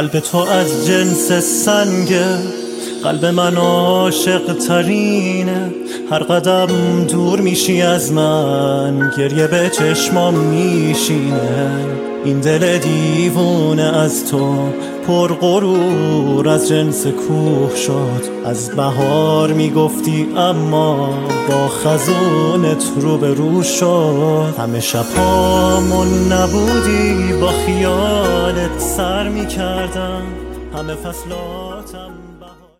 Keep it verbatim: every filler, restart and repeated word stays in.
قلب تو از جنس سنگه، قلب من عاشق ترینه. هر قدم دور میشی از من، گریه به چشمام میشینه. این دل دیوونه از تو پر غرور از جنس کوه شد. از بهار میگفتی اما با خزونت رو به رو شد. همه شبامون نبودی با خیالت سر میکردم، همه فصلات